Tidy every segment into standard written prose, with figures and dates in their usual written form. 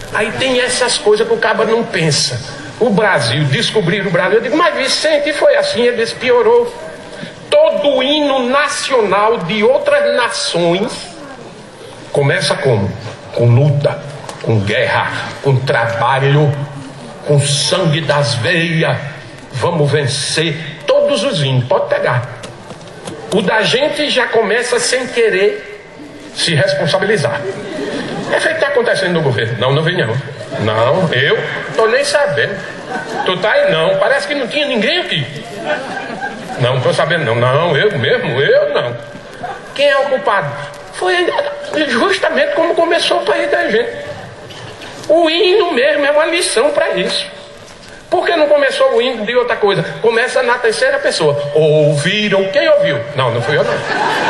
Aí tem essas coisas que o cabo não pensa. O Brasil, descobrir o Brasil. Eu digo, mas Vicente, foi assim, ele piorou. Todo o hino nacional de outras nações começa como? Com luta, com guerra, com trabalho, com sangue das veias. Vamos vencer. Todos os hinos, pode pegar. O da gente já começa sem querer se responsabilizar. É feito que está acontecendo no governo. Não vem não. Não, eu tô nem sabendo. Tu tá aí não, parece que não tinha ninguém aqui. Não tô sabendo não. Não, eu não. Quem é o culpado? Foi justamente como começou o país da gente. O hino mesmo é uma lição para isso. Por que não começou o hino de outra coisa? Começa na terceira pessoa. Ouviram? Quem ouviu? Não fui eu não.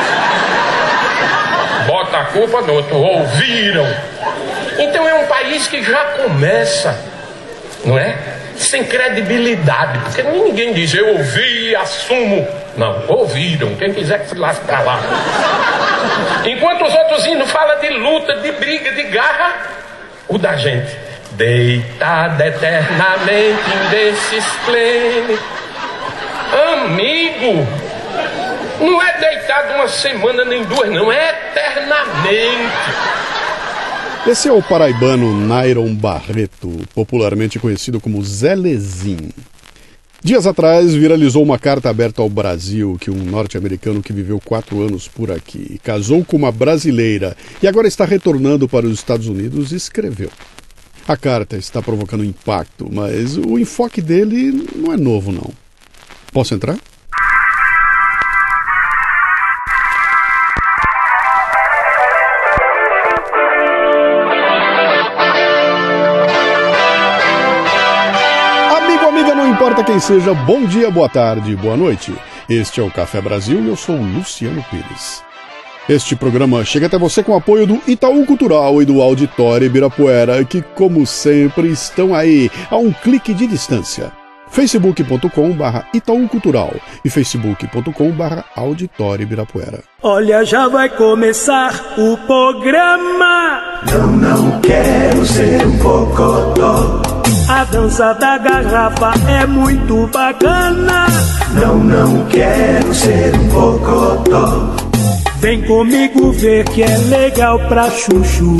Bota a culpa no outro. Ouviram? Então é um país que já começa, não é? Sem credibilidade. Porque ninguém diz, eu ouvi e assumo. Não, ouviram. Quem quiser que se lasque pra lá. Enquanto os outros hinos falam de luta, de briga, de garra, o da gente, deitada eternamente em desses pleno. Amigo, não é deitado uma semana nem duas, não, é eternamente. Esse é o paraibano Nairon Barreto, popularmente conhecido como Zé Lezin. Dias atrás viralizou uma carta aberta ao Brasil que um norte-americano que viveu 4 anos por aqui, casou com uma brasileira e agora está retornando para os Estados Unidos, escreveu. A carta está provocando impacto, mas o enfoque dele não é novo, não. Posso entrar? Não importa quem seja, bom dia, boa tarde, boa noite. Este é o Café Brasil e eu sou o Luciano Pires. Este programa chega até você com o apoio do Itaú Cultural e do Auditório Ibirapuera, que, como sempre, estão aí a um clique de distância. facebook.com/Itaú Cultural e facebook.com/Auditório Ibirapuera. Olha, já vai começar o programa. Não quero ser um bocodó. A dança da garrafa é muito bacana. Não quero ser um bocodó. Vem comigo ver que é legal pra chuchu.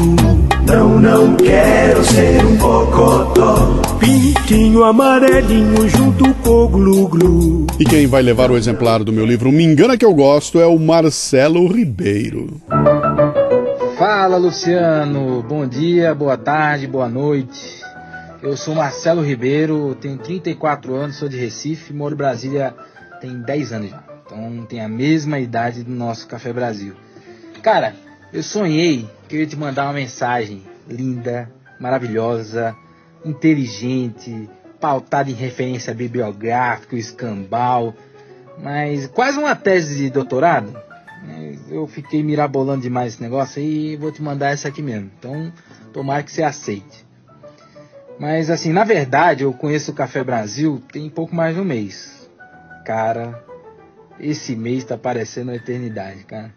Não quero ser um bocodó. Pintinho amarelinho junto com o glu-glu. E quem vai levar o exemplar do meu livro Me Engana Que Eu Gosto é o Marcelo Ribeiro. Fala, Luciano, bom dia, boa tarde, boa noite. Eu sou Marcelo Ribeiro, tenho 34 anos, sou de Recife, moro em Brasília tem 10 anos já. Então tem a mesma idade do nosso Café Brasil. Cara, eu sonhei que eu ia te mandar uma mensagem linda, maravilhosa, inteligente, pautada em referência bibliográfica, escambau, mas quase uma tese de doutorado. Eu fiquei mirabolando demais esse negócio aí e vou te mandar essa aqui mesmo. Então, tomara que você aceite. Mas assim, na verdade, eu conheço o Café Brasil tem pouco mais de um mês. Cara, esse mês tá parecendo uma eternidade, cara.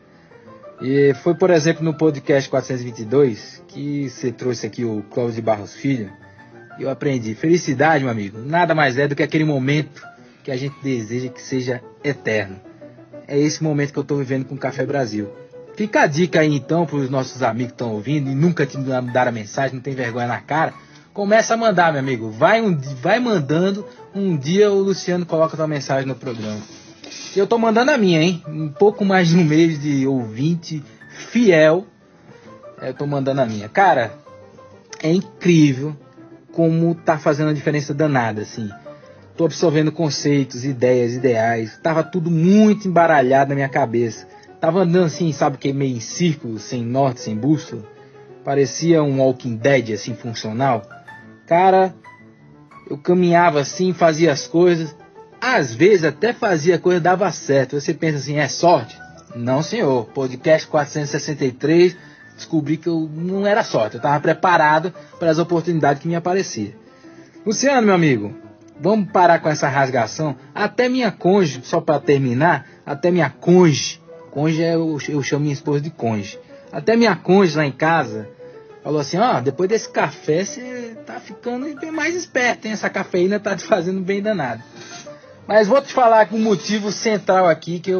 E foi, por exemplo, no podcast 422 que você trouxe aqui o Cláudio de Barros Filho. E eu aprendi, felicidade, meu amigo, nada mais é do que aquele momento que a gente deseja que seja eterno. É esse momento que eu tô vivendo com o Café Brasil. Fica a dica aí então para os nossos amigos que estão ouvindo e nunca te mandaram a mensagem, não tem vergonha na cara. Começa a mandar, meu amigo. Vai mandando. Um dia o Luciano coloca tua mensagem no programa. E eu tô mandando a minha, hein? Um pouco mais de um mês de ouvinte fiel. Eu tô mandando a minha. Cara, é incrível como tá fazendo a diferença danada, assim. Tô absorvendo conceitos, ideias, ideais. Tava tudo muito embaralhado na minha cabeça. Tava andando assim, sabe, que meio em círculo, sem norte, sem bússola. Parecia um Walking Dead, assim, funcional. Cara, eu caminhava assim, fazia as coisas. Às vezes até fazia coisa, dava certo. Você pensa assim, é sorte? Não, senhor. Podcast 463, descobri que eu não era sorte. Eu estava preparado para as oportunidades que me apareciam. Luciano, meu amigo, vamos parar com essa rasgação. Até minha cônjuge, só para terminar, até minha cônjuge, eu chamo minha esposa de cônjuge. Até minha cônjuge lá em casa falou assim, depois desse café você tá ficando bem mais esperto, hein? Essa cafeína tá te fazendo bem danado. Mas vou te falar que o motivo central aqui que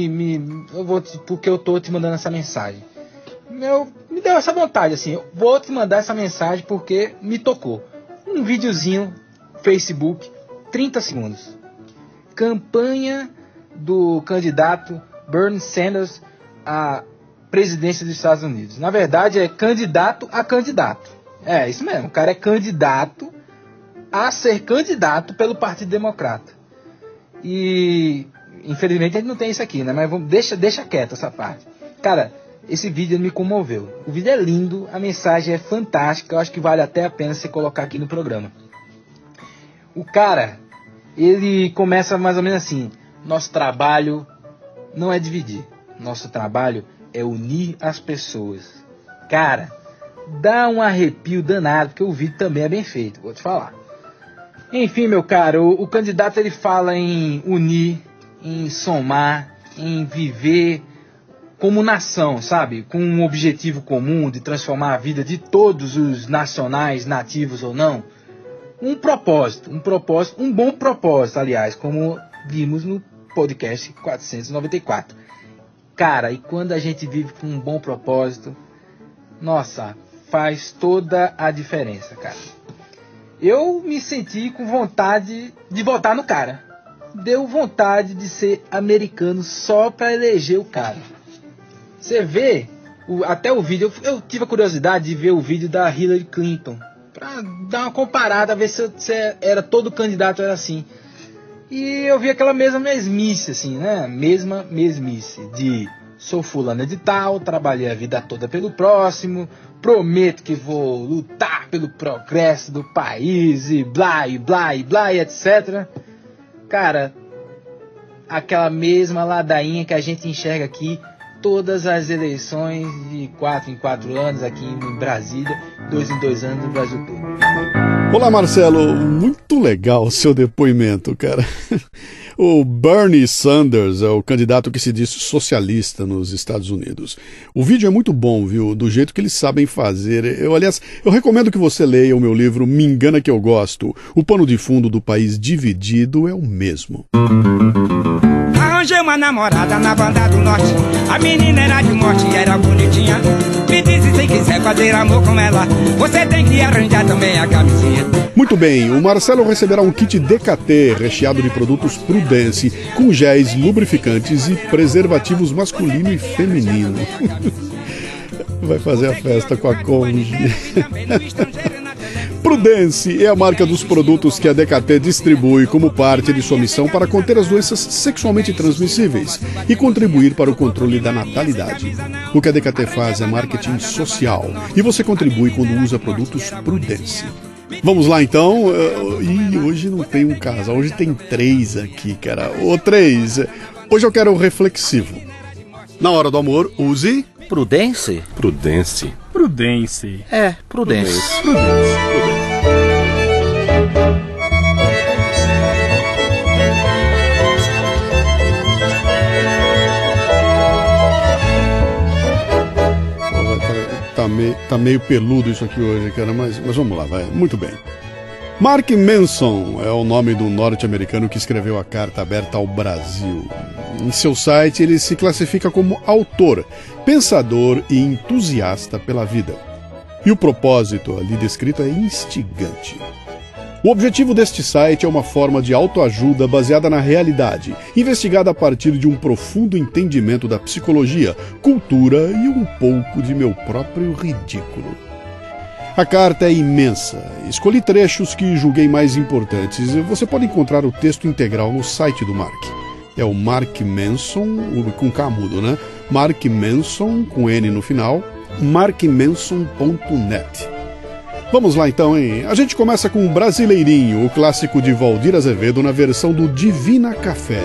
porque eu tô te mandando essa mensagem. Me deu essa vontade, assim, eu vou te mandar essa mensagem porque me tocou. Um videozinho, Facebook, 30 segundos. Campanha do candidato Bernie Sanders à presidência dos Estados Unidos. Na verdade, é candidato a candidato. É, isso mesmo, o cara é candidato a ser candidato pelo Partido Democrata. E, infelizmente, a gente não tem isso aqui, né? Mas deixa quieto essa parte. Cara, esse vídeo me comoveu. O vídeo é lindo, a mensagem é fantástica. Eu acho que vale até a pena você colocar aqui no programa. O cara, ele começa mais ou menos assim: nosso trabalho não é dividir, nosso trabalho é unir as pessoas. Cara, dá um arrepio danado, porque o vídeo também é bem feito, vou te falar. Enfim, meu caro, o candidato ele fala em unir, em somar, em viver como nação, sabe? Com um objetivo comum de transformar a vida de todos os nacionais, nativos ou não. Um bom propósito, aliás, como vimos no podcast 494. Cara, e quando a gente vive com um bom propósito, nossa, faz toda a diferença, cara. Eu me senti com vontade de votar no cara. Deu vontade de ser americano só pra eleger o cara. Você vê, até o vídeo, eu tive a curiosidade de ver o vídeo da Hillary Clinton, pra dar uma comparada, ver se era todo candidato era assim. E eu vi aquela mesma mesmice, assim, né? Mesma mesmice de sou fulano de tal, trabalhei a vida toda pelo próximo, prometo que vou lutar pelo progresso do país e blá, e blá, e blá, e etc. Cara, aquela mesma ladainha que a gente enxerga aqui todas as eleições de 4 em 4 anos aqui em Brasília, 2 em 2 anos no Brasil todo. Olá, Marcelo, muito legal o seu depoimento, cara. O Bernie Sanders é o candidato que se diz socialista nos Estados Unidos. O vídeo é muito bom, viu? Do jeito que eles sabem fazer. Eu recomendo que você leia o meu livro Me Engana Que Eu Gosto. O pano de fundo do país dividido é o mesmo. Arranjei uma namorada na banda do norte. A menina era de morte e era bonitinha. Me disse se quiser fazer amor com ela, você tem que arranjar também a camisinha. Muito bem, o Marcelo receberá um kit DKT recheado de produtos Prudence, com géis, lubrificantes e preservativos masculino e feminino. Vai fazer a festa com a cônjuge. Prudence é a marca dos produtos que a DKT distribui como parte de sua missão para conter as doenças sexualmente transmissíveis e contribuir para o controle da natalidade. O que a DKT faz é marketing social e você contribui quando usa produtos Prudence. Vamos lá então. E hoje não tem um casal, hoje tem 3 aqui, cara. Ô 3, hoje eu quero o reflexivo. Na hora do amor, use... Prudence? Prudence. Prudence. É, Prudence. Tá meio peludo isso aqui hoje, cara, mas vamos lá, vai. Muito bem. Mark Manson é o nome do norte-americano que escreveu a carta aberta ao Brasil. Em seu site, ele se classifica como autor, pensador e entusiasta pela vida. E o propósito ali descrito é instigante. O objetivo deste site é uma forma de autoajuda baseada na realidade, investigada a partir de um profundo entendimento da psicologia, cultura e um pouco de meu próprio ridículo. A carta é imensa. Escolhi trechos que julguei mais importantes. Você pode encontrar o texto integral no site do Mark. É o Mark Manson, com K mudo, né? Mark Manson, com N no final, markmanson.net. Vamos lá então, hein? A gente começa com Brasileirinho, o clássico de Valdir Azevedo na versão do Divina Café.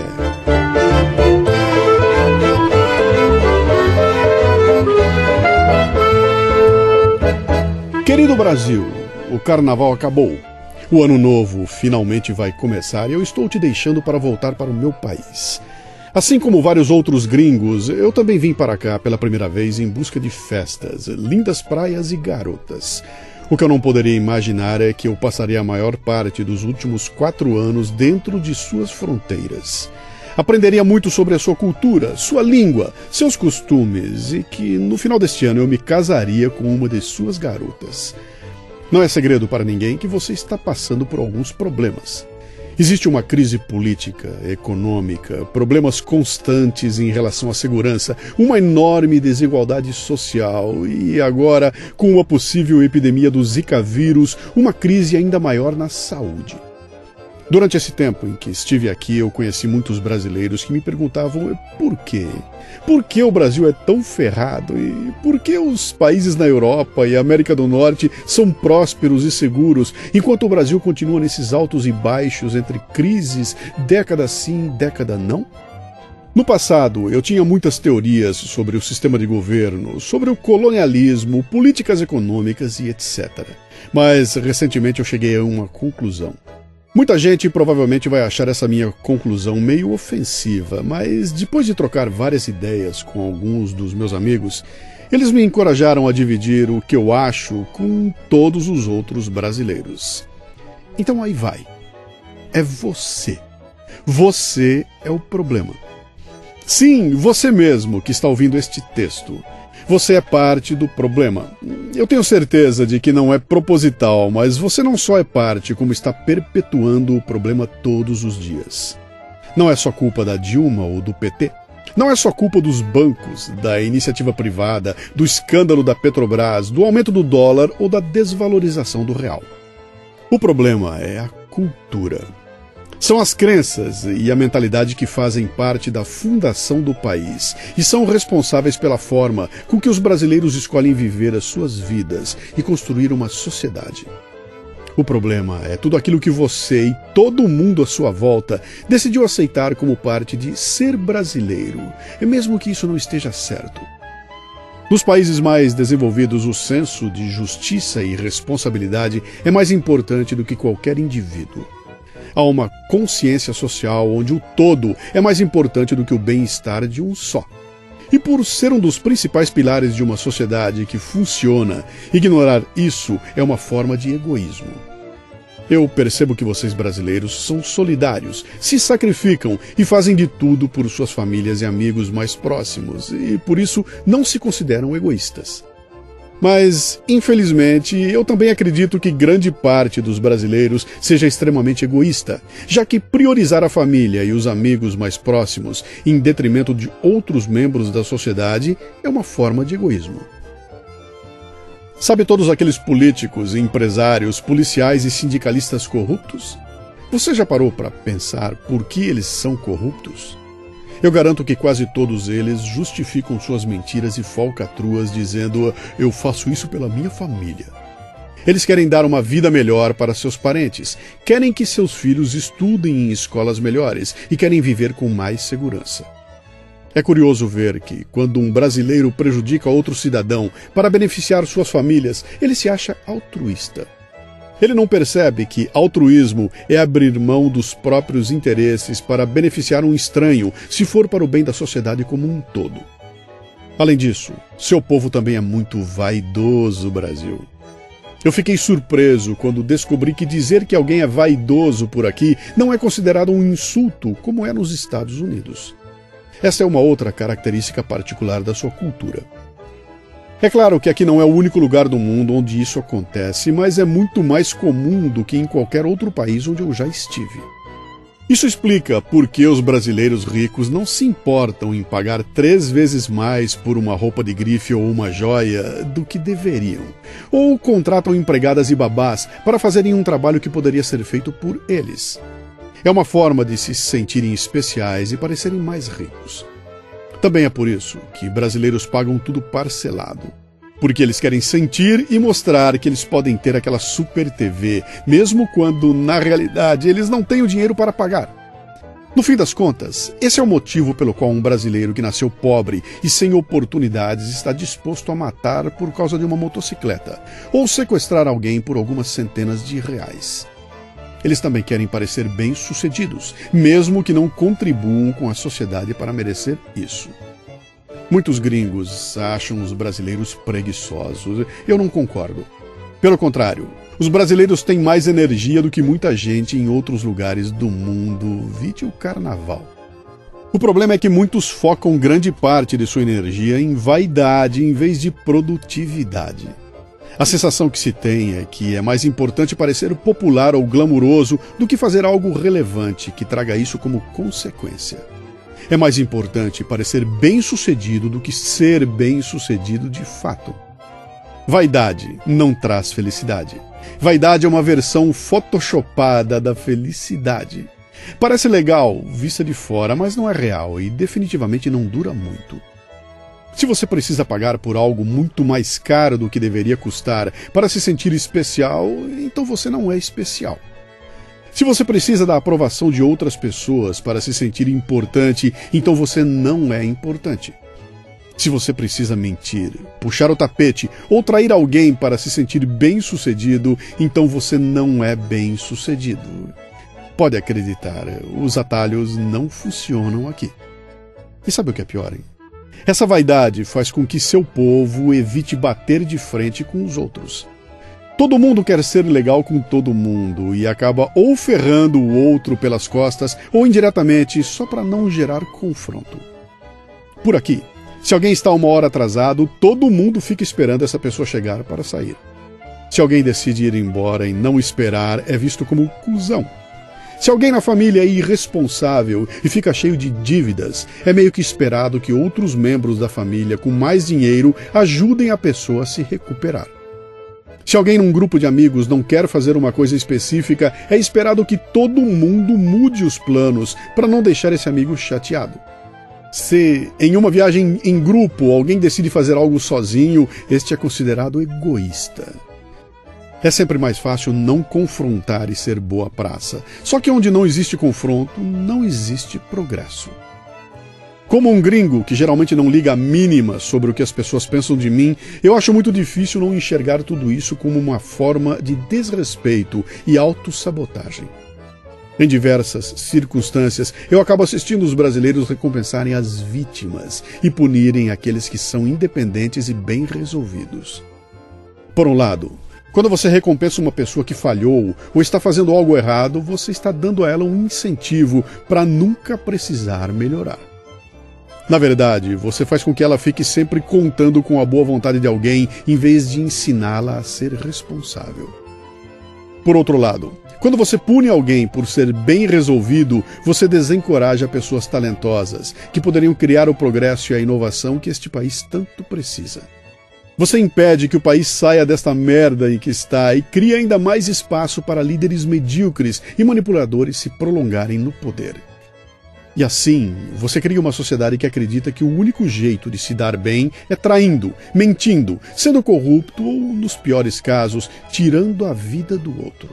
Querido Brasil, o carnaval acabou. O ano novo finalmente vai começar e eu estou te deixando para voltar para o meu país. Assim como vários outros gringos, eu também vim para cá pela primeira vez em busca de festas, lindas praias e garotas. O que eu não poderia imaginar é que eu passaria a maior parte dos últimos 4 anos dentro de suas fronteiras. Aprenderia muito sobre a sua cultura, sua língua, seus costumes e que no final deste ano eu me casaria com uma de suas garotas. Não é segredo para ninguém que você está passando por alguns problemas. Existe uma crise política, econômica, problemas constantes em relação à segurança, uma enorme desigualdade social e agora, com uma possível epidemia do Zika vírus, uma crise ainda maior na saúde. Durante esse tempo em que estive aqui, eu conheci muitos brasileiros que me perguntavam por quê? Por que o Brasil é tão ferrado? E por que os países na Europa e América do Norte são prósperos e seguros, enquanto o Brasil continua nesses altos e baixos entre crises, década sim, década não? No passado, eu tinha muitas teorias sobre o sistema de governo, sobre o colonialismo, políticas econômicas e etc. Mas, recentemente, eu cheguei a uma conclusão. Muita gente provavelmente vai achar essa minha conclusão meio ofensiva, mas depois de trocar várias ideias com alguns dos meus amigos, eles me encorajaram a dividir o que eu acho com todos os outros brasileiros. Então aí vai. É você. Você é o problema. Sim, você mesmo que está ouvindo este texto. Você é parte do problema. Eu tenho certeza de que não é proposital, mas você não só é parte, como está perpetuando o problema todos os dias. Não é só culpa da Dilma ou do PT. Não é só culpa dos bancos, da iniciativa privada, do escândalo da Petrobras, do aumento do dólar ou da desvalorização do real. O problema é a cultura. São as crenças e a mentalidade que fazem parte da fundação do país e são responsáveis pela forma com que os brasileiros escolhem viver as suas vidas e construir uma sociedade. O problema é tudo aquilo que você e todo mundo à sua volta decidiu aceitar como parte de ser brasileiro, mesmo que isso não esteja certo. Nos países mais desenvolvidos, o senso de justiça e responsabilidade é mais importante do que qualquer indivíduo. Há uma consciência social onde o todo é mais importante do que o bem-estar de um só. E por ser um dos principais pilares de uma sociedade que funciona, ignorar isso é uma forma de egoísmo. Eu percebo que vocês brasileiros são solidários, se sacrificam e fazem de tudo por suas famílias e amigos mais próximos, e por isso não se consideram egoístas. Mas, infelizmente, eu também acredito que grande parte dos brasileiros seja extremamente egoísta, já que priorizar a família e os amigos mais próximos em detrimento de outros membros da sociedade é uma forma de egoísmo. Sabe todos aqueles políticos, empresários, policiais e sindicalistas corruptos? Você já parou para pensar por que eles são corruptos? Eu garanto que quase todos eles justificam suas mentiras e falcatruas dizendo eu faço isso pela minha família. Eles querem dar uma vida melhor para seus parentes, querem que seus filhos estudem em escolas melhores e querem viver com mais segurança. É curioso ver que, quando um brasileiro prejudica outro cidadão para beneficiar suas famílias, ele se acha altruísta. Ele não percebe que altruísmo é abrir mão dos próprios interesses para beneficiar um estranho, se for para o bem da sociedade como um todo. Além disso, seu povo também é muito vaidoso, Brasil. Eu fiquei surpreso quando descobri que dizer que alguém é vaidoso por aqui não é considerado um insulto, como é nos Estados Unidos. Essa é uma outra característica particular da sua cultura. É claro que aqui não é o único lugar do mundo onde isso acontece, mas é muito mais comum do que em qualquer outro país onde eu já estive. Isso explica por que os brasileiros ricos não se importam em pagar 3 vezes mais por uma roupa de grife ou uma joia do que deveriam, ou contratam empregadas e babás para fazerem um trabalho que poderia ser feito por eles. É uma forma de se sentirem especiais e parecerem mais ricos. Também é por isso que brasileiros pagam tudo parcelado. Porque eles querem sentir e mostrar que eles podem ter aquela super TV, mesmo quando, na realidade, eles não têm o dinheiro para pagar. No fim das contas, esse é o motivo pelo qual um brasileiro que nasceu pobre e sem oportunidades está disposto a matar por causa de uma motocicleta, ou sequestrar alguém por algumas centenas de reais. Eles também querem parecer bem-sucedidos, mesmo que não contribuam com a sociedade para merecer isso. Muitos gringos acham os brasileiros preguiçosos. Eu não concordo. Pelo contrário, os brasileiros têm mais energia do que muita gente em outros lugares do mundo, vide o carnaval. O problema é que muitos focam grande parte de sua energia em vaidade em vez de produtividade. A sensação que se tem é que é mais importante parecer popular ou glamuroso do que fazer algo relevante que traga isso como consequência. É mais importante parecer bem-sucedido do que ser bem-sucedido de fato. Vaidade não traz felicidade. Vaidade é uma versão photoshopada da felicidade. Parece legal, vista de fora, mas não é real e definitivamente não dura muito. Se você precisa pagar por algo muito mais caro do que deveria custar para se sentir especial, então você não é especial. Se você precisa da aprovação de outras pessoas para se sentir importante, então você não é importante. Se você precisa mentir, puxar o tapete ou trair alguém para se sentir bem-sucedido, então você não é bem-sucedido. Pode acreditar, os atalhos não funcionam aqui. E sabe o que é pior, hein? Essa vaidade faz com que seu povo evite bater de frente com os outros. Todo mundo quer ser legal com todo mundo e acaba ou ferrando o outro pelas costas ou indiretamente só para não gerar confronto. Por aqui, se alguém está 1 hora atrasado, todo mundo fica esperando essa pessoa chegar para sair. Se alguém decide ir embora e não esperar, é visto como cuzão. Se alguém na família é irresponsável e fica cheio de dívidas, é meio que esperado que outros membros da família com mais dinheiro ajudem a pessoa a se recuperar. Se alguém num grupo de amigos não quer fazer uma coisa específica, é esperado que todo mundo mude os planos para não deixar esse amigo chateado. Se em uma viagem em grupo alguém decide fazer algo sozinho, este é considerado egoísta. É sempre mais fácil não confrontar e ser boa praça. Só que onde não existe confronto, não existe progresso. Como um gringo que geralmente não liga a mínima sobre o que as pessoas pensam de mim, eu acho muito difícil não enxergar tudo isso como uma forma de desrespeito e autossabotagem. Em diversas circunstâncias, eu acabo assistindo os brasileiros recompensarem as vítimas e punirem aqueles que são independentes e bem resolvidos. Por um lado, quando você recompensa uma pessoa que falhou ou está fazendo algo errado, você está dando a ela um incentivo para nunca precisar melhorar. Na verdade, você faz com que ela fique sempre contando com a boa vontade de alguém em vez de ensiná-la a ser responsável. Por outro lado, quando você pune alguém por ser bem resolvido, você desencoraja pessoas talentosas que poderiam criar o progresso e a inovação que este país tanto precisa. Você impede que o país saia desta merda em que está e cria ainda mais espaço para líderes medíocres e manipuladores se prolongarem no poder. E assim, você cria uma sociedade que acredita que o único jeito de se dar bem é traindo, mentindo, sendo corrupto ou, nos piores casos, tirando a vida do outro.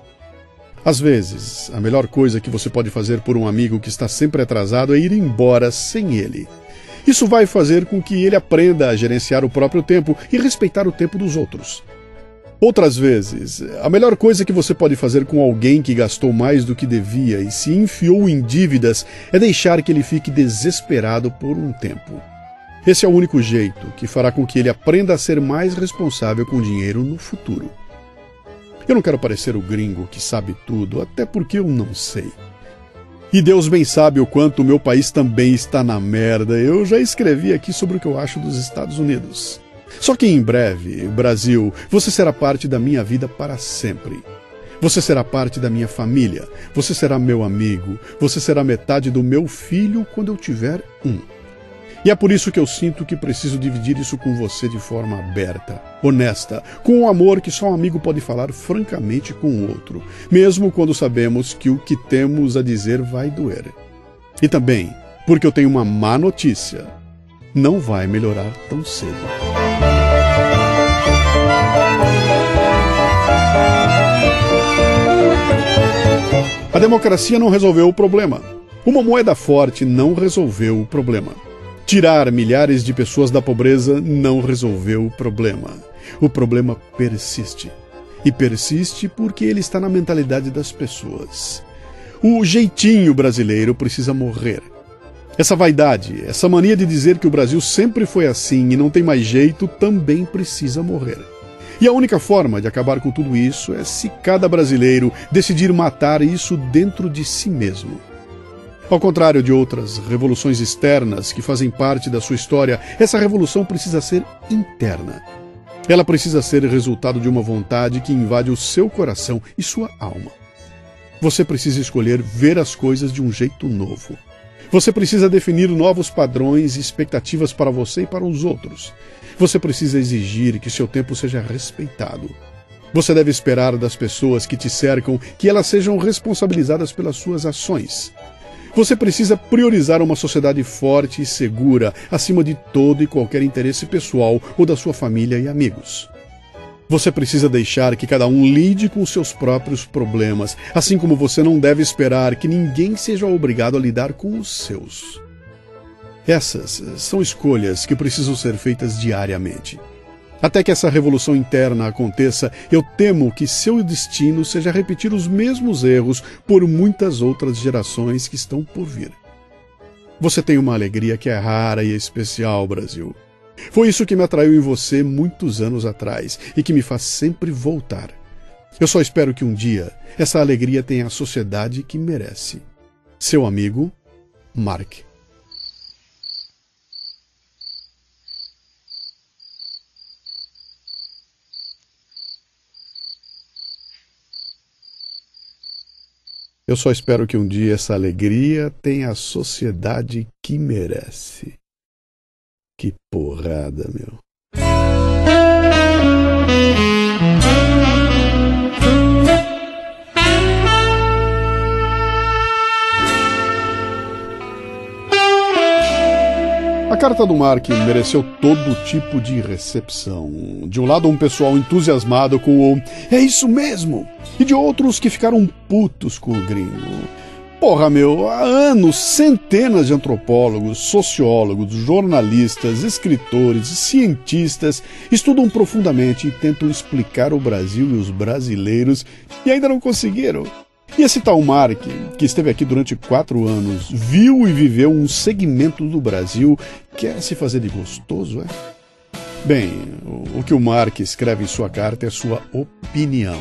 Às vezes, a melhor coisa que você pode fazer por um amigo que está sempre atrasado é ir embora sem ele. Isso vai fazer com que ele aprenda a gerenciar o próprio tempo e respeitar o tempo dos outros. Outras vezes, a melhor coisa que você pode fazer com alguém que gastou mais do que devia e se enfiou em dívidas é deixar que ele fique desesperado por um tempo. Esse é o único jeito que fará com que ele aprenda a ser mais responsável com o dinheiro no futuro. Eu não quero parecer o gringo que sabe tudo, até porque eu não sei. E Deus bem sabe o quanto o meu país também está na merda. Eu já escrevi aqui sobre o que eu acho dos Estados Unidos. Só que em breve, Brasil, você será parte da minha vida para sempre. Você será parte da minha família. Você será meu amigo. Você será metade do meu filho quando eu tiver um. E é por isso que eu sinto que preciso dividir isso com você de forma aberta, honesta, com um amor que só um amigo pode falar francamente com o outro, mesmo quando sabemos que o que temos a dizer vai doer. E também porque eu tenho uma má notícia. Não vai melhorar tão cedo. A democracia não resolveu o problema. Uma moeda forte não resolveu o problema. Tirar milhares de pessoas da pobreza não resolveu o problema. O problema persiste. E persiste porque ele está na mentalidade das pessoas. O jeitinho brasileiro precisa morrer. Essa vaidade, essa mania de dizer que o Brasil sempre foi assim e não tem mais jeito, também precisa morrer. E a única forma de acabar com tudo isso é se cada brasileiro decidir matar isso dentro de si mesmo. Ao contrário de outras revoluções externas que fazem parte da sua história, essa revolução precisa ser interna. Ela precisa ser resultado de uma vontade que invade o seu coração e sua alma. Você precisa escolher ver as coisas de um jeito novo. Você precisa definir novos padrões e expectativas para você e para os outros. Você precisa exigir que seu tempo seja respeitado. Você deve esperar das pessoas que te cercam que elas sejam responsabilizadas pelas suas ações. Você precisa priorizar uma sociedade forte e segura acima de todo e qualquer interesse pessoal ou da sua família e amigos. Você precisa deixar que cada um lide com seus próprios problemas, assim como você não deve esperar que ninguém seja obrigado a lidar com os seus. Essas são escolhas que precisam ser feitas diariamente. Até que essa revolução interna aconteça, eu temo que seu destino seja repetir os mesmos erros por muitas outras gerações que estão por vir. Você tem uma alegria que é rara e especial, Brasil. Foi isso que me atraiu em você muitos anos atrás e que me faz sempre voltar. Eu só espero que um dia essa alegria tenha a sociedade que merece. Seu amigo, Mark. Eu só espero que um dia essa alegria tenha a sociedade que merece. Que porrada, meu. A carta do Mark mereceu todo tipo de recepção. De um lado, um pessoal entusiasmado com o "é isso mesmo", e de outros que ficaram putos com o gringo. Porra, meu, há anos, centenas de antropólogos, sociólogos, jornalistas, escritores e cientistas estudam profundamente e tentam explicar o Brasil e os brasileiros e ainda não conseguiram. E esse tal Mark, que esteve aqui durante 4 anos, viu e viveu um segmento do Brasil, quer se fazer de gostoso, é? Bem, o que o Mark escreve em sua carta é sua opinião.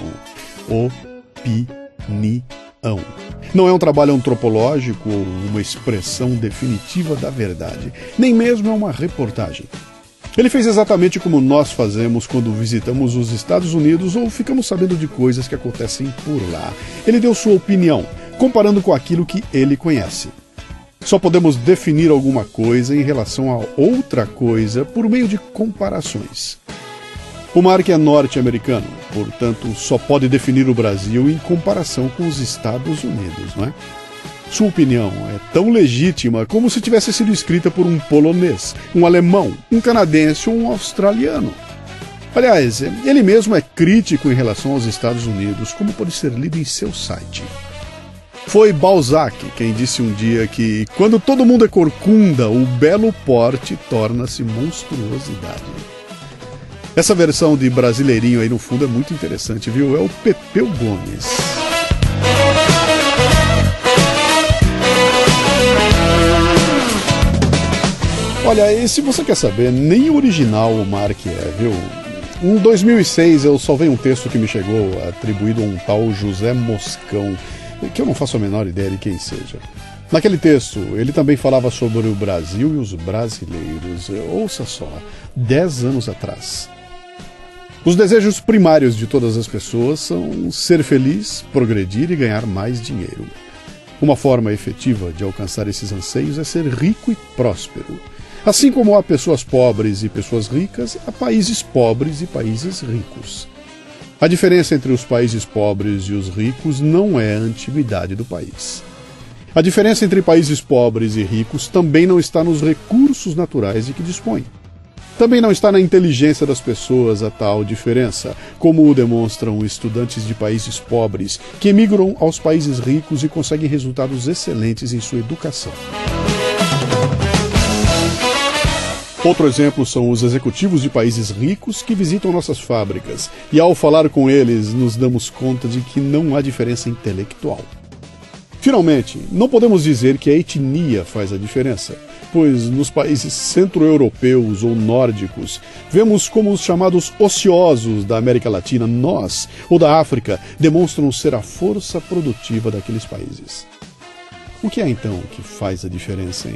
Opinião. Não é um trabalho antropológico ou uma expressão definitiva da verdade, nem mesmo é uma reportagem. Ele fez exatamente como nós fazemos quando visitamos os Estados Unidos ou ficamos sabendo de coisas que acontecem por lá. Ele deu sua opinião, comparando com aquilo que ele conhece. Só podemos definir alguma coisa em relação a outra coisa por meio de comparações. O Mark é norte-americano, portanto só pode definir o Brasil em comparação com os Estados Unidos, não é? Sua opinião é tão legítima como se tivesse sido escrita por um polonês, um alemão, um canadense ou um australiano. Aliás, ele mesmo é crítico em relação aos Estados Unidos, como pode ser lido em seu site. Foi Balzac quem disse um dia que, quando todo mundo é corcunda, o belo porte torna-se monstruosidade. Essa versão de brasileirinho aí no fundo é muito interessante, viu? É o Pepeu Gomes. Olha, e se você quer saber, nem o original o Mark é, viu? Em 2006 eu salvei um texto que me chegou atribuído a um tal José Moscão, que eu não faço a menor ideia de quem seja. Naquele texto, ele também falava sobre o Brasil e os brasileiros. Ouça só, 10 anos atrás. Os desejos primários de todas as pessoas são ser feliz, progredir e ganhar mais dinheiro. Uma forma efetiva de alcançar esses anseios é ser rico e próspero. Assim como há pessoas pobres e pessoas ricas, há países pobres e países ricos. A diferença entre os países pobres e os ricos não é a antiguidade do país. A diferença entre países pobres e ricos também não está nos recursos naturais de que dispõem. Também não está na inteligência das pessoas a tal diferença, como o demonstram estudantes de países pobres que emigram aos países ricos e conseguem resultados excelentes em sua educação. Outro exemplo são os executivos de países ricos que visitam nossas fábricas e, ao falar com eles, nos damos conta de que não há diferença intelectual. Finalmente, não podemos dizer que a etnia faz a diferença, pois nos países centro-europeus ou nórdicos, vemos como os chamados ociosos da América Latina, nós, ou da África, demonstram ser a força produtiva daqueles países. O que é então que faz a diferença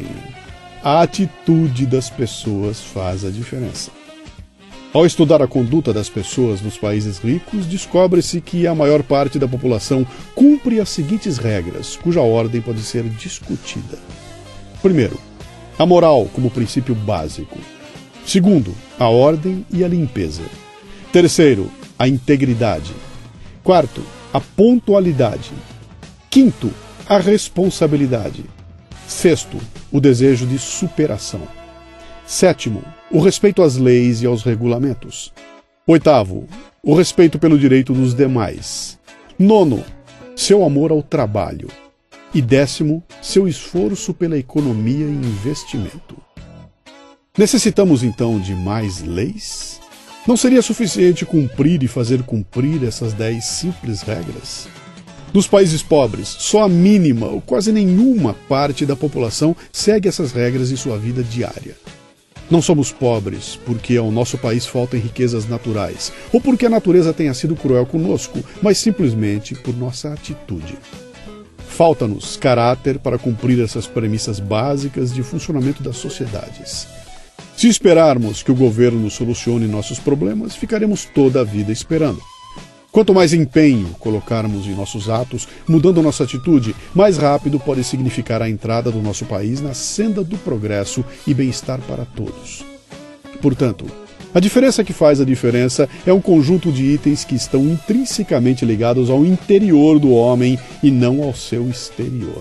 A atitude das pessoas faz a diferença. Ao estudar a conduta das pessoas nos países ricos, descobre-se que a maior parte da população cumpre as seguintes regras, cuja ordem pode ser discutida. Primeiro, a moral como princípio básico. Segundo, a ordem e a limpeza. Terceiro, a integridade. Quarto, a pontualidade. Quinto, a responsabilidade. Sexto, o desejo de superação. Sétimo, o respeito às leis e aos regulamentos. Oitavo, o respeito pelo direito dos demais. Nono, seu amor ao trabalho. E décimo, seu esforço pela economia e investimento. Necessitamos então de mais leis? Não seria suficiente cumprir e fazer cumprir essas 10 simples regras? Nos países pobres, só a mínima ou quase nenhuma parte da população segue essas regras em sua vida diária. Não somos pobres porque ao nosso país faltam riquezas naturais, ou porque a natureza tenha sido cruel conosco, mas simplesmente por nossa atitude. Falta-nos caráter para cumprir essas premissas básicas de funcionamento das sociedades. Se esperarmos que o governo solucione nossos problemas, ficaremos toda a vida esperando. Quanto mais empenho colocarmos em nossos atos, mudando nossa atitude, mais rápido pode significar a entrada do nosso país na senda do progresso e bem-estar para todos. Portanto, a diferença que faz a diferença é um conjunto de itens que estão intrinsecamente ligados ao interior do homem e não ao seu exterior.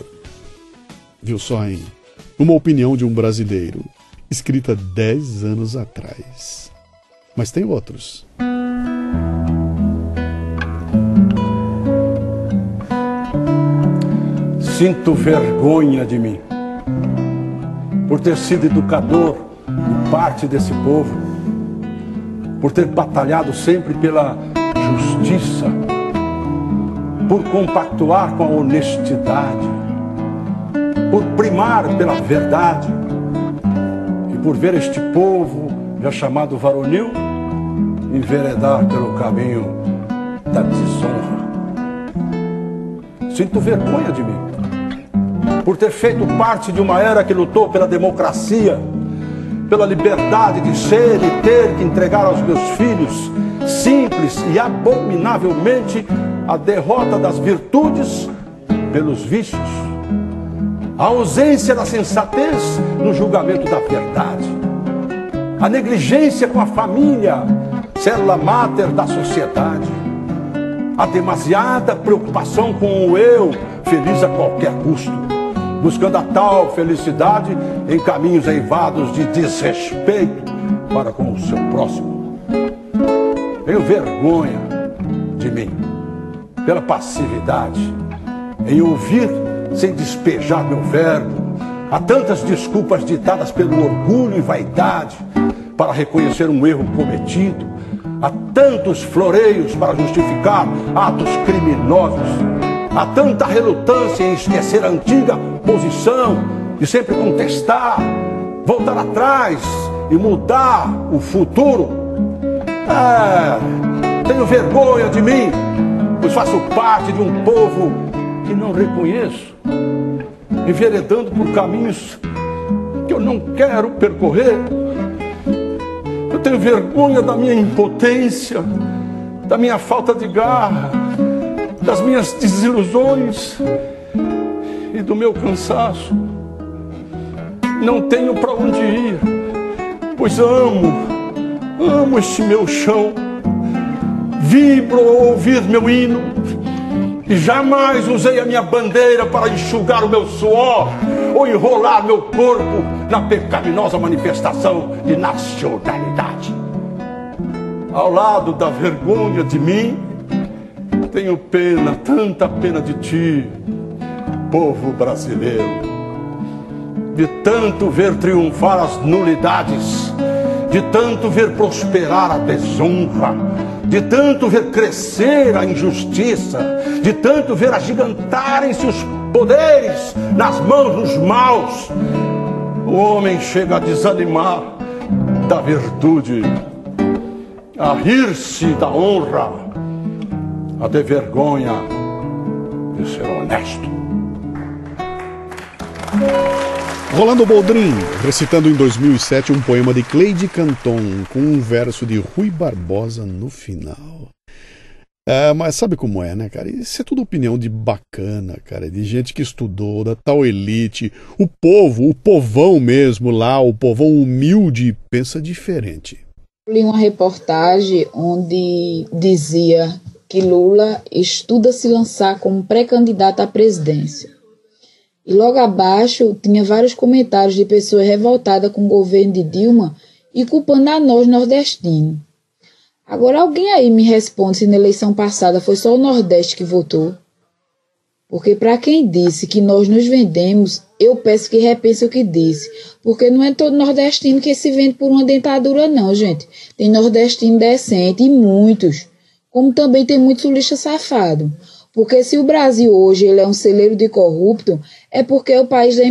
Viu só, hein? Uma opinião de um brasileiro, escrita 10 anos atrás. Mas tem outros. Sinto vergonha de mim, por ter sido educador e parte desse povo, por ter batalhado sempre pela justiça, por compactuar com a honestidade, por primar pela verdade e por ver este povo, já chamado varonil, enveredar pelo caminho da desonra. Sinto vergonha de mim, por ter feito parte de uma era que lutou pela democracia, pela liberdade de ser e ter que entregar aos meus filhos, simples e abominavelmente, a derrota das virtudes pelos vícios, a ausência da sensatez no julgamento da verdade, a negligência com a família, célula máter da sociedade, a demasiada preocupação com o eu, feliz a qualquer custo, buscando a tal felicidade em caminhos eivados de desrespeito para com o seu próximo. Tenho vergonha de mim pela passividade, em ouvir sem despejar meu verbo. Há tantas desculpas ditadas pelo orgulho e vaidade para reconhecer um erro cometido. Há tantos floreios para justificar atos criminosos. Há tanta relutância em esquecer a antiga posição de sempre contestar, voltar atrás e mudar o futuro. Tenho vergonha de mim, pois faço parte de um povo que não reconheço, enveredando por caminhos que eu não quero percorrer. Eu tenho vergonha da minha impotência, da minha falta de garra, das minhas desilusões e do meu cansaço. Não tenho para onde ir, pois amo este meu chão. Vibro ao ouvir meu hino e jamais usei a minha bandeira para enxugar o meu suor ou enrolar meu corpo na pecaminosa manifestação de nacionalidade. Ao lado da vergonha de mim, tenho pena, tanta pena de ti, povo brasileiro. de tanto ver triunfar as nulidades, de tanto ver prosperar a desonra, de tanto ver crescer a injustiça, de tanto ver agigantarem-se os poderes nas mãos dos maus, o homem chega a desanimar da virtude, a rir-se da honra, a ter vergonha de ser honesto. Rolando Boldrin, recitando em 2007 um poema de Cleide Canton, com um verso de Rui Barbosa no final. Mas sabe como é, né, cara? Isso é tudo opinião de bacana, cara, de gente que estudou, da tal elite. O povo, o povão mesmo lá, o povão humilde, pensa diferente. Eu li uma reportagem onde dizia que Lula estuda se lançar como pré-candidato à presidência. E logo abaixo tinha vários comentários de pessoas revoltadas com o governo de Dilma e culpando a nós nordestinos. Agora alguém aí me responde se na eleição passada foi só o Nordeste que votou. Porque para quem disse que nós nos vendemos, eu peço que repense o que disse. Porque não é todo nordestino que se vende por uma dentadura não, gente. Tem nordestino decente e muitos. Como também tem muito sulista safado. Porque se o Brasil hoje ele é um celeiro de corrupto, é porque é o país da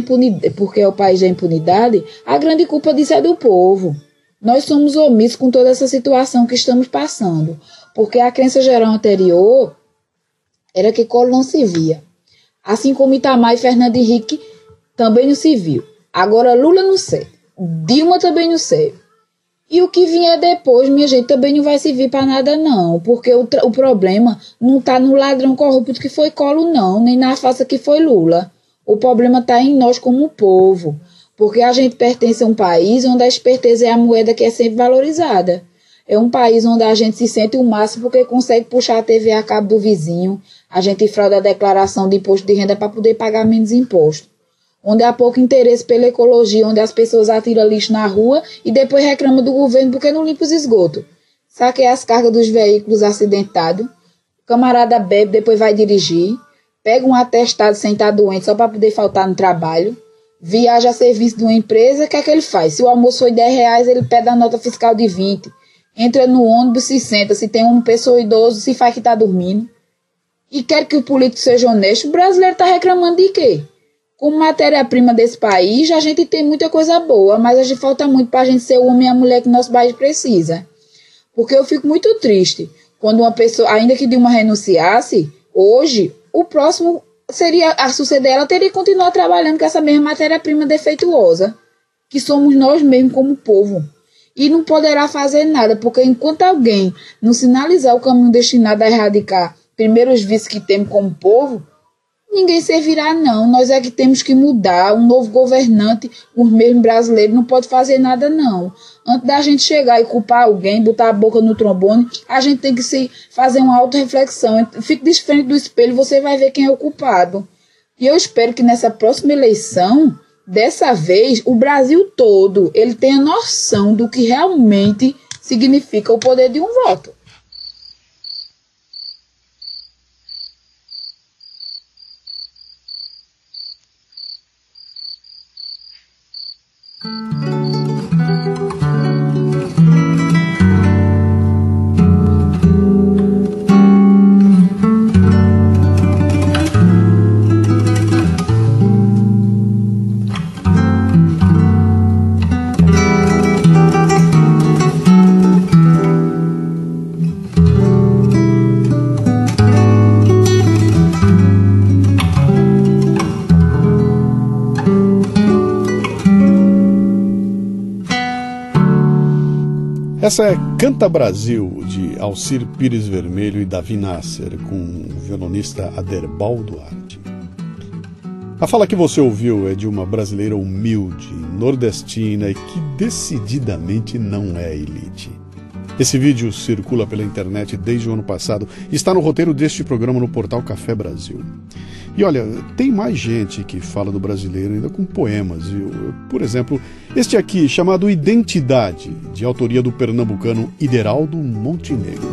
impunidade, a grande culpa disso é do povo. Nós somos omissos com toda essa situação que estamos passando, porque a crença geral anterior era que Collor não se via. Assim como Itamar e Fernando Henrique também não se viu. Agora Lula não serve, Dilma também não serve. E o que vier depois, minha gente, também não vai servir para nada não, porque o problema não está no ladrão corrupto que foi Collor não, nem na farsa que foi Lula. O problema está em nós como povo. Porque a gente pertence a um país onde a esperteza é a moeda que é sempre valorizada. É um país onde a gente se sente o máximo porque consegue puxar a TV a cabo do vizinho. A gente frauda a declaração de imposto de renda para poder pagar menos imposto. Onde há pouco interesse pela ecologia, onde as pessoas atiram lixo na rua e depois reclamam do governo porque não limpa os esgotos. Saqueia as cargas dos veículos acidentados. O camarada bebe, depois vai dirigir. Pega um atestado sem estar doente só para poder faltar no trabalho. Viaja a serviço de uma empresa, o que é que ele faz? Se o almoço foi R$10, ele pede a nota fiscal de 20. Entra no ônibus, se senta. Se tem uma pessoa idosa, se faz que está dormindo. E quer que o político seja honesto, o brasileiro está reclamando de quê? Como matéria-prima desse país, a gente tem muita coisa boa, mas a gente falta muito para a gente ser o homem e a mulher que nosso país precisa. Porque eu fico muito triste quando uma pessoa, ainda que Dilma renunciasse, hoje, o próximo seria a suceder, ela teria que continuar trabalhando com essa mesma matéria-prima defeituosa, que somos nós mesmos como povo. E não poderá fazer nada, porque enquanto alguém não sinalizar o caminho destinado a erradicar primeiro os vícios que temos como povo, ninguém servirá não. Nós é que temos que mudar. Um novo governante, os mesmos brasileiros, não pode fazer nada não. Antes da gente chegar e culpar alguém, botar a boca no trombone, a gente tem que fazer uma auto-reflexão. Fique de frente do espelho, você vai ver quem é o culpado. E eu espero que nessa próxima eleição, dessa vez, o Brasil todo, ele tenha noção do que realmente significa o poder de um voto. Essa é Canta Brasil, de Alcir Pires Vermelho e Davi Nasser, com o violonista Aderbal Duarte. A fala que você ouviu é de uma brasileira humilde, nordestina e que decididamente não é elite. Esse vídeo circula pela internet desde o ano passado e está no roteiro deste programa no portal Café Brasil. E olha, tem mais gente que fala do brasileiro ainda com poemas, viu? Por exemplo, este aqui, chamado Identidade, de autoria do pernambucano Ideraldo Montenegro.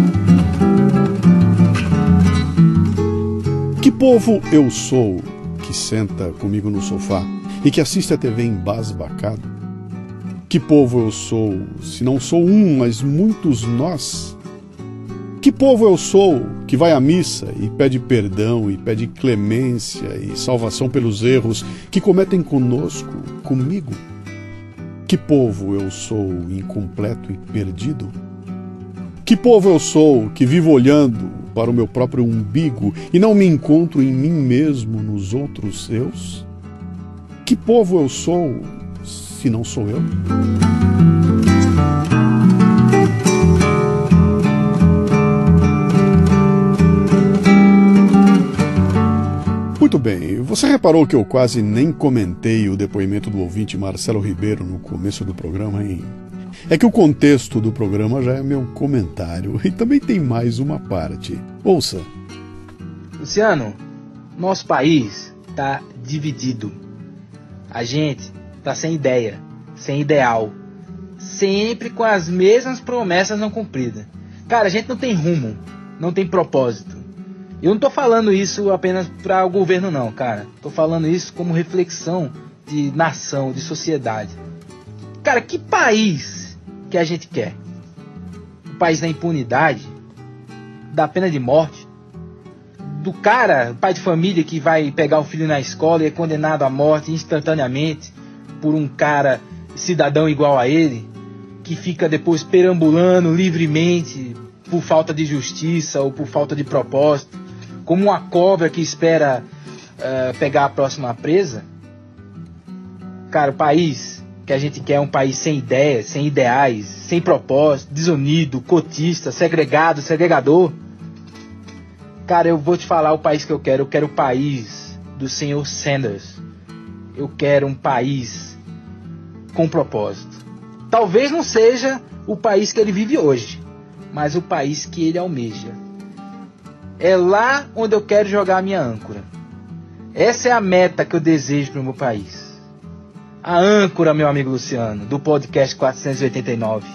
Que povo eu sou, que senta comigo no sofá e que assiste a TV embasbacado? Que povo eu sou, se não sou um, mas muitos nós? Que povo eu sou que vai à missa e pede perdão e pede clemência e salvação pelos erros que cometem comigo? Que povo eu sou incompleto e perdido? Que povo eu sou que vivo olhando para o meu próprio umbigo e não me encontro em mim mesmo nos outros eus? Que povo eu sou se não sou eu? Muito bem, você reparou que eu quase nem comentei o depoimento do ouvinte Marcelo Ribeiro no começo do programa, hein? É que o contexto do programa já é meu comentário e também tem mais uma parte. Ouça. Luciano, nosso país está dividido. A gente está sem ideia, sem ideal, sempre com as mesmas promessas não cumpridas. Cara, a gente não tem rumo, não tem propósito. Eu não tô falando isso apenas para o governo não, cara. Tô falando isso como reflexão de nação, de sociedade. Cara, que país que a gente quer? O país da impunidade, da pena de morte, do cara, pai de família que vai pegar o filho na escola e é condenado à morte instantaneamente por um cara cidadão igual a ele, que fica depois perambulando livremente por falta de justiça ou por falta de propósito, como uma cobra que espera pegar a próxima presa. Cara, o país que a gente quer é um país sem ideias, sem ideais, sem propósito, desunido, cotista, segregado, segregador. Cara, eu vou te falar o país que eu quero. Eu quero o país do senhor Sanders. Eu quero um país com propósito. Talvez não seja o país que ele vive hoje, mas o país que ele almeja. É lá onde eu quero jogar a minha âncora. Essa é a meta que eu desejo para o meu país. A âncora, meu amigo Luciano, do podcast 489.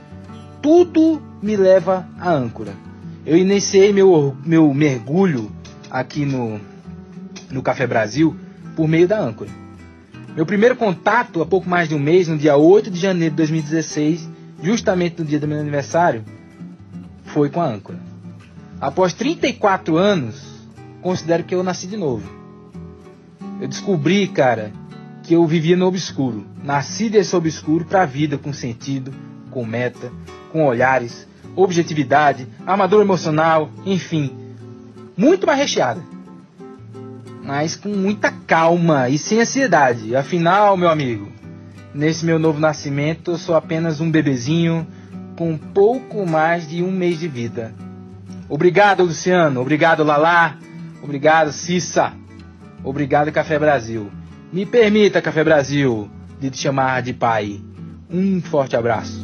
Tudo me leva à âncora. Eu iniciei meu mergulho aqui no Café Brasil por meio da âncora. Meu primeiro contato, há pouco mais de um mês, no dia 8 de janeiro de 2016, justamente no dia do meu aniversário, foi com a âncora. Após 34 anos, considero que eu nasci de novo. Eu descobri, cara, que eu vivia no obscuro. Nasci desse obscuro para a vida com sentido, com meta, com olhares, objetividade, armadura emocional, enfim, muito mais recheada. Mas com muita calma e sem ansiedade. Afinal, meu amigo, nesse meu novo nascimento eu sou apenas um bebezinho com pouco mais de um mês de vida. Obrigado, Luciano. Obrigado, Lala. Obrigado, Cissa. Obrigado, Café Brasil. Me permita, Café Brasil, de te chamar de pai. Um forte abraço.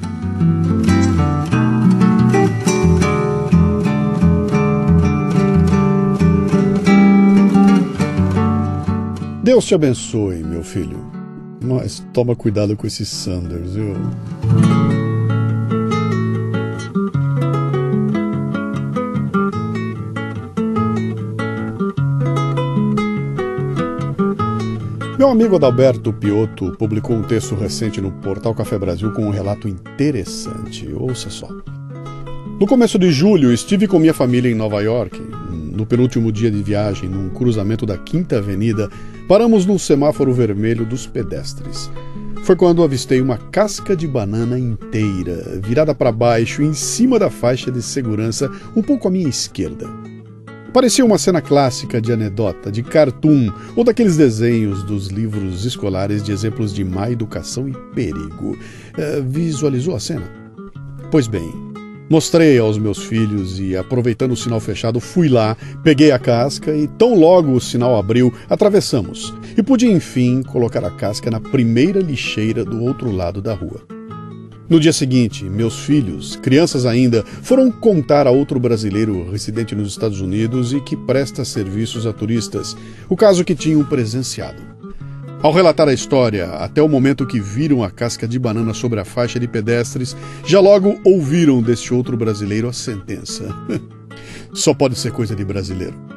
Deus te abençoe, meu filho. Mas toma cuidado com esses Sanders, viu? Meu amigo Adalberto Piotto publicou um texto recente no portal Café Brasil com um relato interessante. Ouça só. No começo de julho, estive com minha família em Nova York. No penúltimo dia de viagem, num cruzamento da 5ª Avenida, paramos num semáforo vermelho dos pedestres. Foi quando avistei uma casca de banana inteira, virada para baixo, em cima da faixa de segurança, um pouco à minha esquerda. Parecia uma cena clássica de anedota, de cartoon, ou daqueles desenhos dos livros escolares de exemplos de má educação e perigo. Visualizou a cena? Pois bem, mostrei aos meus filhos e, aproveitando o sinal fechado, fui lá, peguei a casca e, tão logo o sinal abriu, atravessamos e pude, enfim, colocar a casca na primeira lixeira do outro lado da rua. No dia seguinte, meus filhos, crianças ainda, foram contar a outro brasileiro residente nos Estados Unidos e que presta serviços a turistas, o caso que tinham presenciado. Ao relatar a história, até o momento que viram a casca de banana sobre a faixa de pedestres, já logo ouviram deste outro brasileiro a sentença. Só pode ser coisa de brasileiro.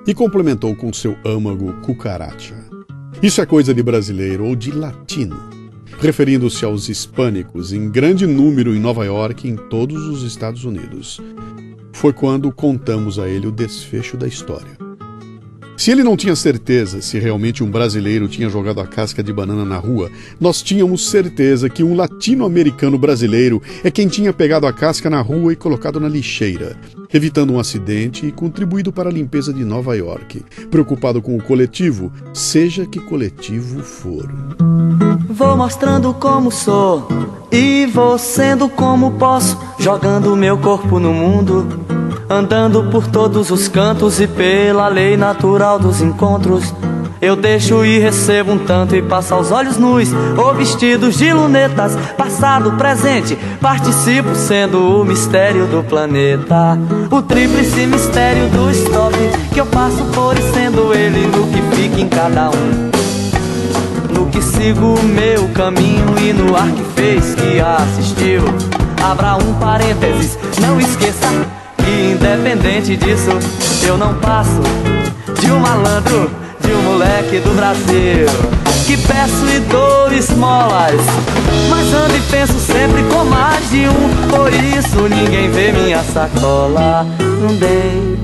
e complementou com seu âmago cucaracha. Isso é coisa de brasileiro ou de latino, referindo-se aos hispânicos em grande número em Nova York e em todos os Estados Unidos. Foi quando contamos a ele o desfecho da história. Se ele não tinha certeza se realmente um brasileiro tinha jogado a casca de banana na rua, nós tínhamos certeza que um latino-americano brasileiro é quem tinha pegado a casca na rua e colocado na lixeira, evitando um acidente e contribuído para a limpeza de Nova York, preocupado com o coletivo, seja que coletivo for. Vou mostrando como sou e vou sendo como posso, jogando meu corpo no mundo, andando por todos os cantos e pela lei natural dos encontros. Eu deixo e recebo um tanto e passo aos olhos nus ou vestidos de lunetas, passado, presente, participo sendo o mistério do planeta, o tríplice mistério do stop, que eu passo por e sendo ele no que fica em cada um, no que sigo o meu caminho e no ar que fez, que assistiu. Abra um parênteses, não esqueça que independente disso eu não passo de um malandro, de um moleque do Brasil, que peço e dou esmolas, mas ando e penso sempre com mais de um, por isso ninguém vê minha sacola. Não dei,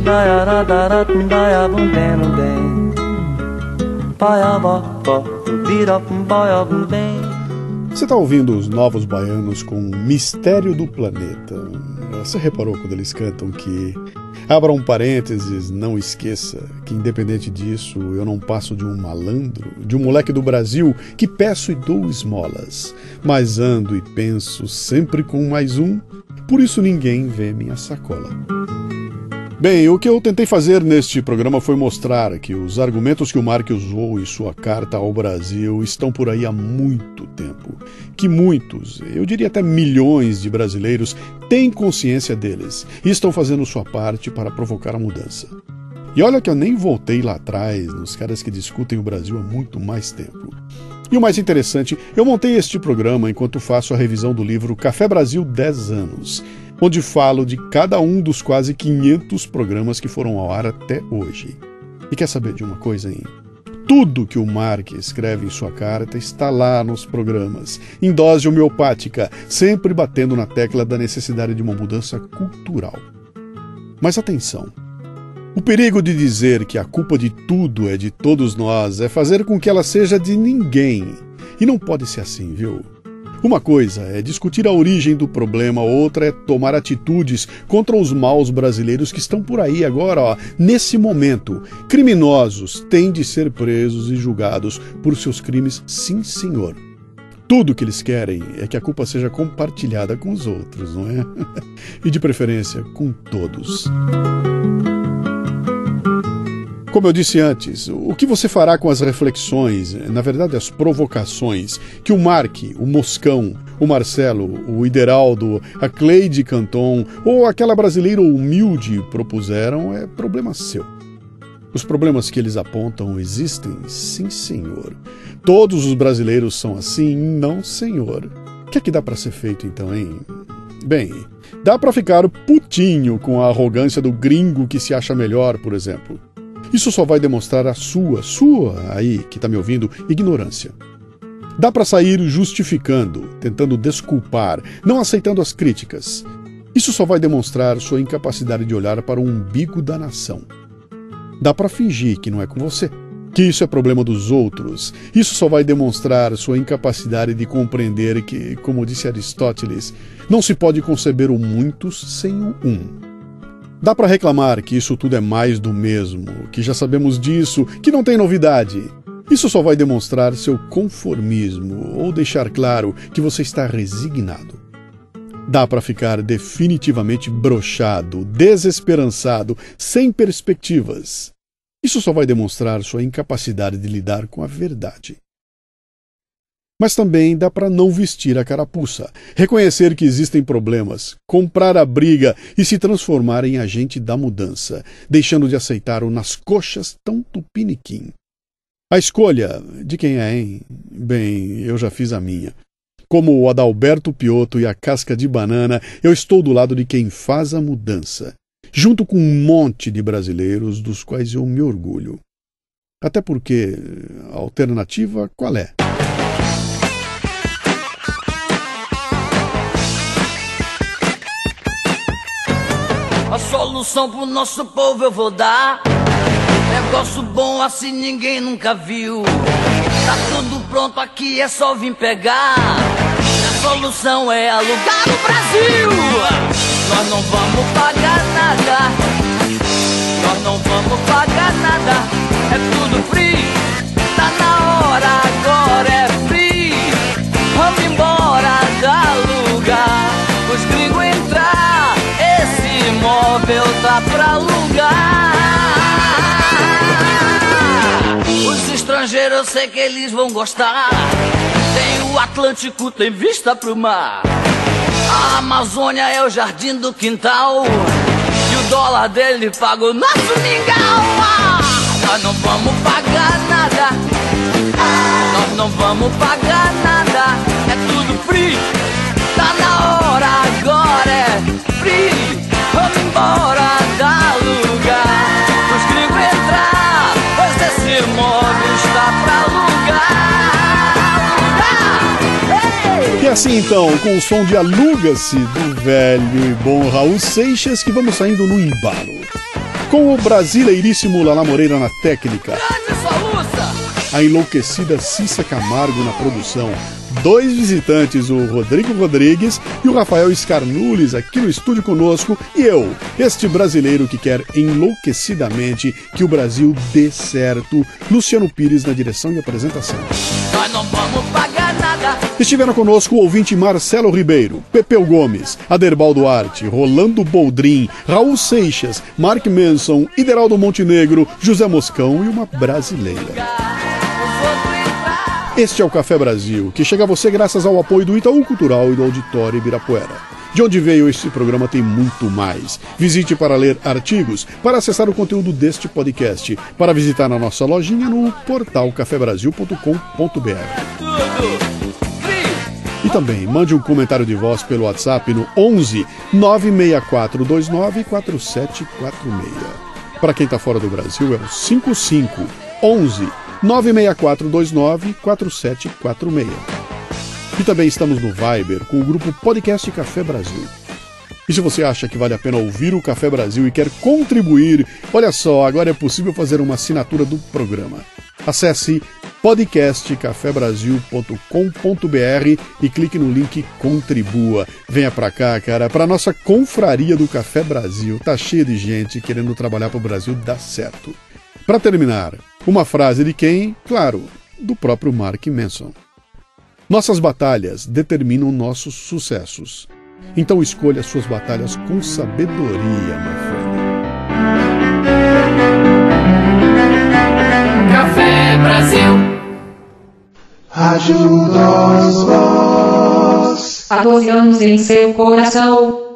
Você está ouvindo os Novos Baianos com Mistério do Planeta. Você reparou quando eles cantam que, abra um parênteses, não esqueça que independente disso eu não passo de um malandro, de um moleque do Brasil que peço e dou esmolas, mas ando e penso sempre com mais um, por isso ninguém vê minha sacola. Bem, o que eu tentei fazer neste programa foi mostrar que os argumentos que o Mark usou em sua carta ao Brasil estão por aí há muito tempo. Que muitos, eu diria até milhões de brasileiros têm consciência deles e estão fazendo sua parte para provocar a mudança. E olha que eu nem voltei lá atrás nos caras que discutem o Brasil há muito mais tempo. E o mais interessante, eu montei este programa enquanto faço a revisão do livro Café Brasil 10 anos, onde falo de cada um dos quase 500 programas que foram ao ar até hoje. E quer saber de uma coisa, hein? Tudo que o Mark escreve em sua carta está lá nos programas, em dose homeopática, sempre batendo na tecla da necessidade de uma mudança cultural. Mas atenção! O perigo de dizer que a culpa de tudo é de todos nós é fazer com que ela seja de ninguém. E não pode ser assim, viu? Uma coisa é discutir a origem do problema, outra é tomar atitudes contra os maus brasileiros que estão por aí agora, nesse momento. Criminosos têm de ser presos e julgados por seus crimes, sim senhor. Tudo que eles querem é que a culpa seja compartilhada com os outros, não é? E de preferência com todos. Como eu disse antes, o que você fará com as reflexões, na verdade as provocações, que o Mark, o Moscão, o Marcelo, o Ideraldo, a Cleide Canton ou aquela brasileira humilde propuseram é problema seu. Os problemas que eles apontam existem, sim senhor. Todos os brasileiros são assim, não senhor. O que é que dá para ser feito então, hein? Bem, dá para ficar putinho com a arrogância do gringo que se acha melhor, por exemplo. Isso só vai demonstrar a sua aí, que está me ouvindo, ignorância. Dá para sair justificando, tentando desculpar, não aceitando as críticas. Isso só vai demonstrar sua incapacidade de olhar para o umbigo da nação. Dá para fingir que não é com você, que isso é problema dos outros. Isso só vai demonstrar sua incapacidade de compreender que, como disse Aristóteles, não se pode conceber o muitos sem o um. Dá para reclamar que isso tudo é mais do mesmo, que já sabemos disso, que não tem novidade. Isso só vai demonstrar seu conformismo ou deixar claro que você está resignado. Dá para ficar definitivamente broxado, desesperançado, sem perspectivas. Isso só vai demonstrar sua incapacidade de lidar com a verdade. Mas também dá para não vestir a carapuça, reconhecer que existem problemas, comprar a briga e se transformar em agente da mudança, deixando de aceitar o nas coxas tão tupiniquim. A escolha de quem é, hein? Bem, eu já fiz a minha. Como o Adalberto Piotto e a casca de banana, eu estou do lado de quem faz a mudança. junto com um monte de brasileiros dos quais eu me orgulho. Até porque a alternativa qual é? A solução pro nosso povo eu vou dar. Negócio bom assim ninguém nunca viu. Tá tudo pronto aqui, é só vir pegar. A solução é alugar o Brasil. Nós não vamos pagar nada. Nós não vamos pagar nada. É tudo free. Tá na hora, agora é free. Vamos embora da lugar. Os gringos entrar. Esse imóvel tá pra alugar. Os estrangeiros eu sei que eles vão gostar. Tem o Atlântico, tem vista pro mar. A Amazônia é o jardim do quintal. E o dólar dele paga o nosso mingau. Nós não vamos pagar nada. Nós não vamos pagar nada. É tudo free. Tá na hora, agora é free. Vamos embora da lugar. Os gringos entrar, pois esse imóvel está pra alugar. E assim então, com o som de Aluga-se do velho e bom Raul Seixas, que vamos saindo no embalo. Com o brasileiríssimo Lala Moreira na técnica, a enlouquecida Cissa Camargo na produção, dois visitantes, o Rodrigo Rodrigues e o Rafael Scarnulis aqui no estúdio conosco, e eu, este brasileiro que quer enlouquecidamente que o Brasil dê certo, Luciano Pires na direção e apresentação. Nós não vamos pagar nada. Estiveram conosco o ouvinte Marcelo Ribeiro, Pepeu Gomes, Aderbal Duarte, Rolando Boldrin, Raul Seixas, Mark Manson, Ideraldo Montenegro, José Moscão e uma brasileira. Este é o Café Brasil, que chega a você graças ao apoio do Itaú Cultural e do Auditório Ibirapuera. De onde veio este programa tem muito mais. Visite para ler artigos, para acessar o conteúdo deste podcast, para visitar a nossa lojinha no portal cafebrasil.com.br. E também mande um comentário de voz pelo WhatsApp no 11 96429 4746. Para quem está fora do Brasil é o 55 11 96429 4746. E também estamos no Viber com o grupo Podcast Café Brasil. E se você acha que vale a pena ouvir o Café Brasil e quer contribuir, olha só, agora é possível fazer uma assinatura do programa. Acesse podcastcafebrasil.com.br e clique no link Contribua. Venha pra cá, cara, pra nossa confraria do Café Brasil. Tá cheia de gente querendo trabalhar pro Brasil dar certo. Para terminar, uma frase de quem? Claro, do próprio Mark Manson. Nossas batalhas determinam nossos sucessos. Então escolha suas batalhas com sabedoria, my friend. Café Brasil. Ajuda os vós. Há 12 anos em seu coração.